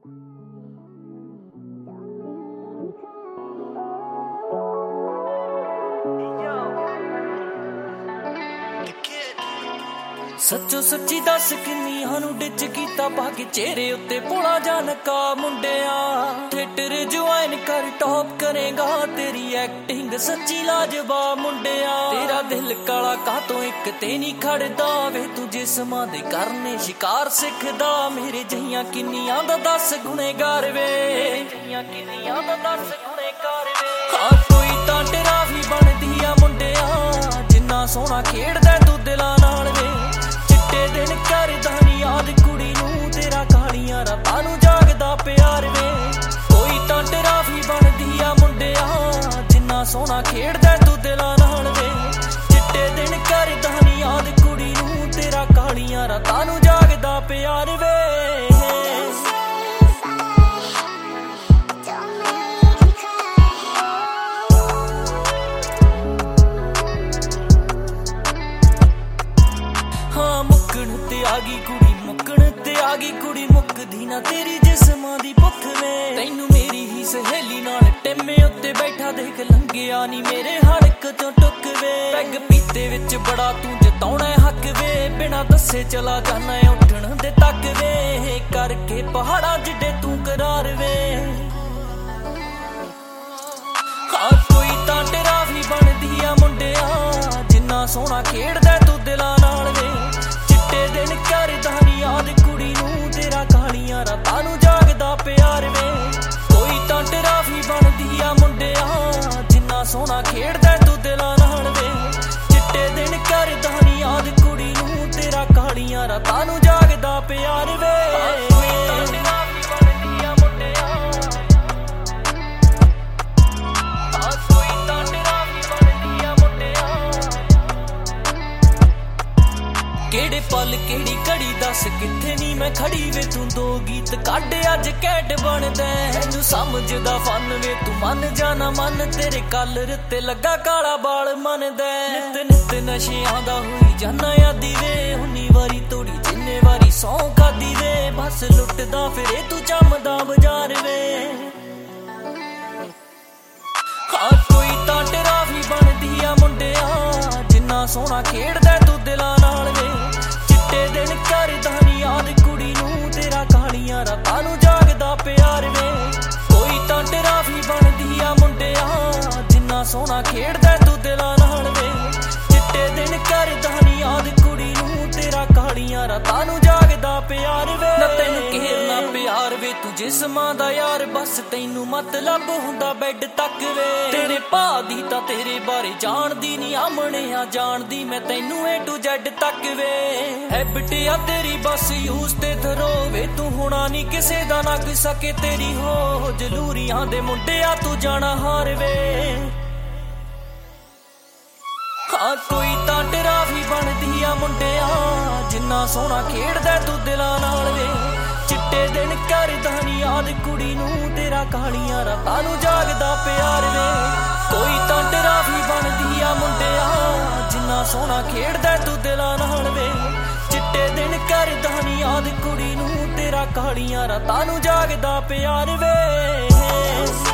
सच्चो सच्ची दस किन्नियां नूं डिच कीता भागे चेहरे उत्ते भोला जा नका मुंडिया थिएटर ज्वाइन कर टॉप करेगा तेरी एक्टिंग सच्ची लाजवाब मुंडिया तेरा दिल काला कातों एक ते नहीं खड़दा वे तू जिस्मां दे करने शिकार सिखदा मेरे जहियां किन्नियां दा दस गुनेगार वे किन्नियां दा दस गुनेगार वे हाँ कोई तां डरावी बनदी आ मुंडिया जिन्ना सोहना खेड़दा तू दिलां नाल वे दिन करदा नी याद कुड़ी नूं तेरा कालियां रातां नूं जागदा प्यार वे कोई तां डरावी बनदी आ मुंडिया जिन्ना सोहना खेड़दा तू दिलां नाल वे चिट्टे दिन करदा नी याद कुड़ी नूं तेरा कालियां रातां नूं जागदा प्यार वे आगी कुड़ी मुकदी ना तेरी जिस्मां दी भुख में तैनू मेरी ही सहेली नाल टिम्मे उत्ते बैठा देख लंघिया नी मेरे हड़क चों टुक वे पैग पीते विच बड़ा तू जताउणा हक वे बिना दस्से चला जाना उठण दे तक वे करके पहाड़ा जिड्डे तू करार वे हाँ कोई तां डरावी बनदी आ मुंडिया जिन्ना सोहना खेड़दा तू दिलां नाल वे चिट्टे दिन करदा नी याद कुड़ी नूं तेरा कालियां रातां नूं जागदा प्यार वे कोई तां डरावी बनदी आ मुंडिया जिन्ना सोहना खेड़दा तू दिलां नाल वे चिट्टे दिन करदा नी याद कुड़ी नूं तेरा कालियां रातां नूं जागदा प्यार वे केड़े पल केड़ी घड़ी दस किथे नी मैं खड़ी वे तू दो गीत काढे अज कैट बनदा तैनू समझदा फन वे तू मन जाना मन तेरे कलर ते लगा काला बाल मनदा नित नित नशियां दा होई जाना यादी वे उन्नी वारी तोड़ी जिन्ने वारी सौ खादी वे बस लुटदा फिरे तू चमदा बाजार वे हाँ कोई तां डरावी बनदी आ मुंडिया जिन्ना सोहना खेड़दा तू दिलां नाल वे चिट्टे दिन करदा नी याद कुड़ी नूं तेरा कालियां रातां नूं जागदा प्यार वे कोई तां डरावी बनदी आ मुंडिया जिन्ना सोहना खेड़दा तू दिलां नाल वे चिट्टे दिन करदा नी याद कुड़ी नूं तेरा कालियां रातां नूं जागदा प्यार वे ना तैनू घेरना प्यार वे तू जिस्मां दा यार बस तैनू मतलब हुंदा बैड तक वे तेरे भा दी तां तेरे बारे जानदी नी आमणिया जानदी मैं तैनू A to Z तक वे हैबिट आ तेरी बस यूज ते धरो वे तू होना नी किसे दा ना कि सके तेरी हो जलूरियां दे मुंडिया तू जाना हार वे हाँ कोई तां डरावी बनदी आ मुंडिया जिन्ना सोहना खेड़दा तू दिलां नाल वे चिट्टे दिन करदा नी याद कुड़ी नूं तेरा कालियां रातां नूं जागदा प्यार वे कोई तां डरावी बनदी आ मुंडिया जिन्ना सोहना खेड़दा तू दिलां नाल वे चिट्टे दिन करदा नी याद कुड़ी नूं तेरा कालियां रातां नूं जागदा प्यार वे